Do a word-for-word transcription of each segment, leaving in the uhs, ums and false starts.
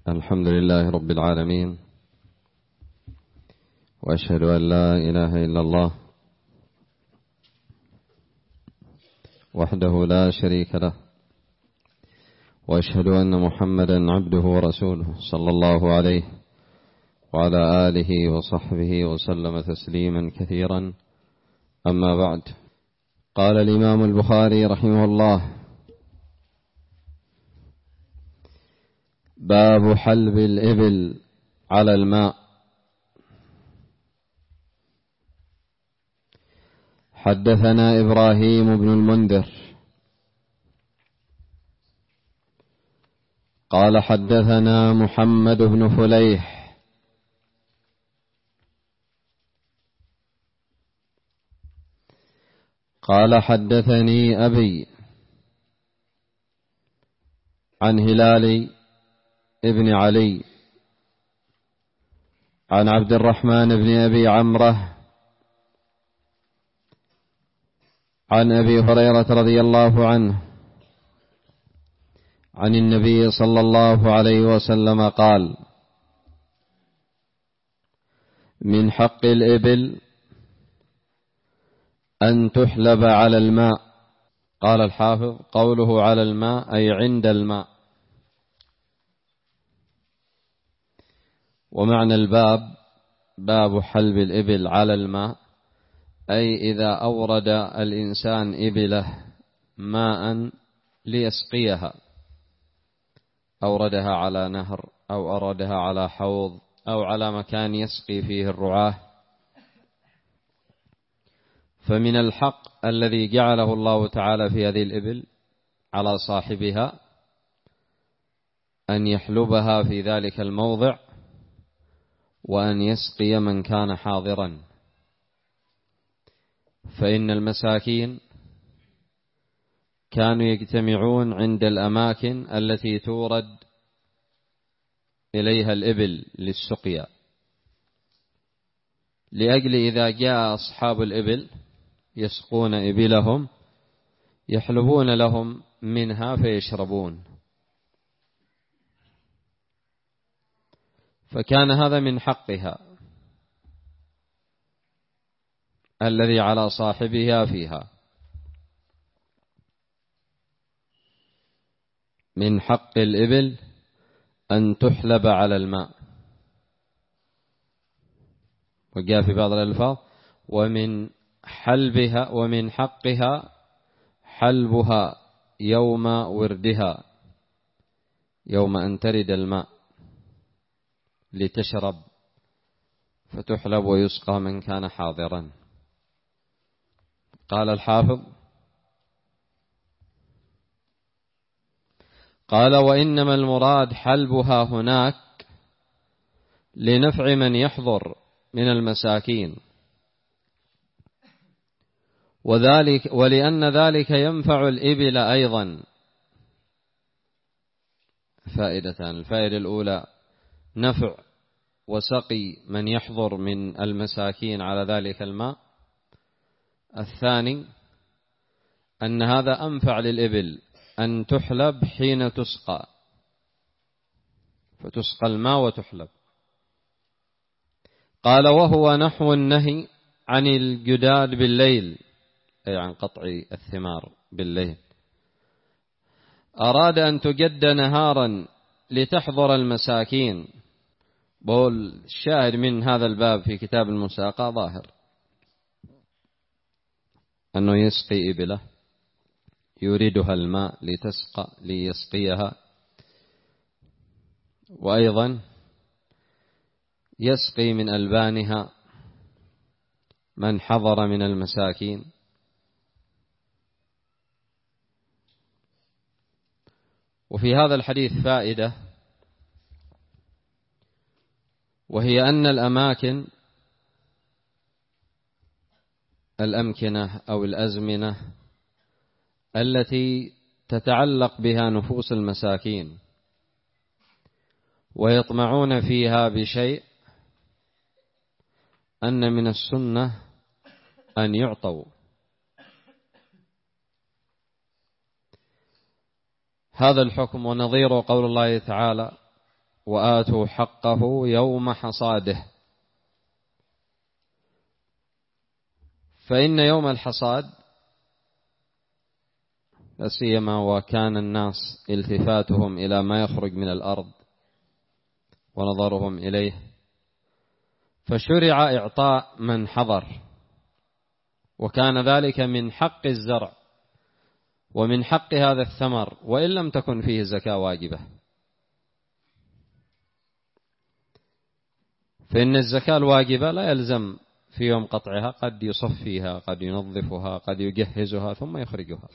الحمد لله رب العالمين، وأشهد أن لا إله إلا الله وحده لا شريك له، وأشهد أن محمدا عبده ورسوله صلى الله عليه وعلى آله وصحبه وسلم تسليما كثيرا. أما بعد، قال الإمام البخاري رحمه الله: باب حلب الإبل على الماء. حدثنا إبراهيم بن المنذر قال حدثنا محمد بن فليح قال حدثني أبي عن هلال ابن علي عن عبد الرحمن بن أبي عمره عن أبي هريرة رضي الله عنه عن النبي صلى الله عليه وسلم قال: من حق الإبل أن تحلب على الماء. قال الحافظ: قوله على الماء أي عند الماء. ومعنى الباب باب حلب الإبل على الماء، أي إذا أورد الإنسان إبله ماء ليسقيها، أوردها على نهر أو أوردها على حوض أو على مكان يسقي فيه الرعاة، فمن الحق الذي جعله الله تعالى في هذه الإبل على صاحبها أن يحلبها في ذلك الموضع وأن يسقي من كان حاضرا، فإن المساكين كانوا يجتمعون عند الأماكن التي تورد إليها الإبل للسقيا، لأجل إذا جاء أصحاب الإبل يسقون إبلهم يحلبون لهم منها فيشربون، فكان هذا من حقها الذي على صاحبها فيها. من حق الإبل أن تحلب على الماء. وجاء في بعض الألفاظ: ومن حلبها ومن حقها حلبها يوم وردها، يوم أن ترد الماء لتشرب فتحلب ويسقى من كان حاضرا. قال الحافظ: قال: وإنما المراد حلبها هناك لنفع من يحضر من المساكين، وذلك ولأن ذلك ينفع الإبل أيضا. فائدتان: الفائدة الأولى نفع وسقي من يحضر من المساكين على ذلك الماء. الثاني أن هذا أنفع للإبل أن تحلب حين تسقى، فتسقى الماء وتحلب. قال: وهو نحو النهي عن الجداد بالليل، أي عن قطع الثمار بالليل. أراد أن تجد نهارا لتحضر المساكين. بقول الشاهد من هذا الباب في كتاب المساقى ظاهر أنه يسقي إبله، يريدها الماء لتسقى ليسقيها، وأيضا يسقي من ألبانها من حضر من المساكين. وفي هذا الحديث فائدة، وهي أن الأماكن الأمكنة أو الأزمنة التي تتعلق بها نفوس المساكين ويطمعون فيها بشيء، أن من السنة أن يعطوا. هذا الحكم ونظير قول الله تعالى: وآتوا حقه يوم حصاده. فإن يوم الحصاد لا سيما وكان الناس التفاتهم إلى ما يخرج من الأرض ونظرهم إليه، فشرع إعطاء من حضر، وكان ذلك من حق الزرع ومن حق هذا الثمر وإن لم تكن فيه زكاة واجبة. فإن الزكاة الواجبة لا يلزم في يوم قطعها، قد يصفيها، قد ينظفها، قد يجهزها ثم يخرجها.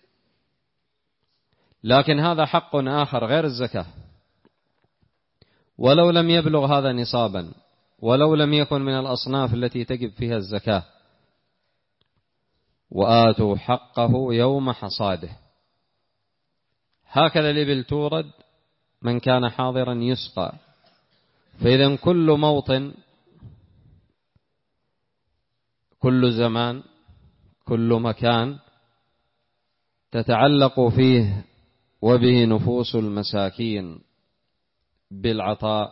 لكن هذا حق آخر غير الزكاة، ولو لم يبلغ هذا نصابا، ولو لم يكن من الأصناف التي تجب فيها الزكاة. وآتوا حقه يوم حصاده. هكذا الإبل تورد، من كان حاضرا يسقى. فإذا كل موطن، كل زمان، كل مكان تتعلق فيه وبه نفوس المساكين بالعطاء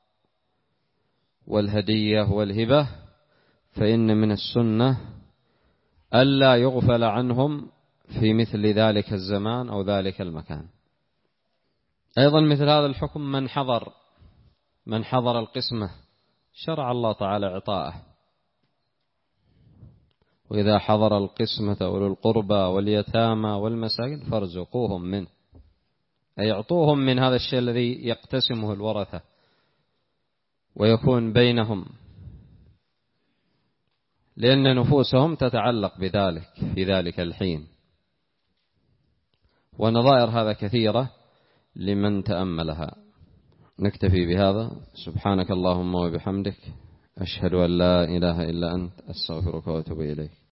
والهدية والهبة، فإن من السنة ألا يغفل عنهم في مثل ذلك الزمان أو ذلك المكان. أيضا مثل هذا الحكم من حضر من حضر القسمة شرع الله تعالى عطاءه. وإذا حضر القسمة أولو القربى واليتامى والمساكين فارزقوهم منه، أي اعطوهم من هذا الشيء الذي يقتسمه الورثة ويكون بينهم، لأن نفوسهم تتعلق بذلك في ذلك الحين. ونظائر هذا كثيرة لمن تأملها. نكتفي بهذا. سبحانك اللهم وبحمدك، أشهد أن لا إله إلا أنت، أستغفرك وأتوب إليك.